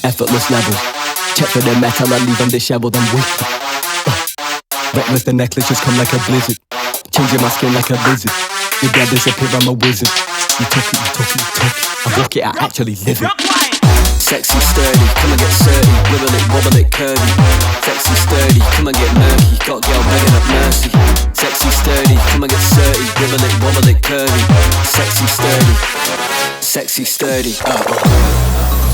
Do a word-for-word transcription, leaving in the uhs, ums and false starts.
effortless level. Check for the metal, I leave them disheveled and weak. Reckless, the necklace just come like a blizzard. Changing my skin like a lizard. You dare disappear, I'm a wizard. You talk it, you talk it, you talk it. I walk it, I actually live it. Sexy, sturdy, come and get surdy. Wibble it, wobble it, curvy. Sexy, sturdy, come and get murky. Got girl begging up mercy. Sexy, sturdy, come and get surdy. Wibble it, wobble it, curvy. Sexy, sturdy. Sexy, sturdy, uh, uh.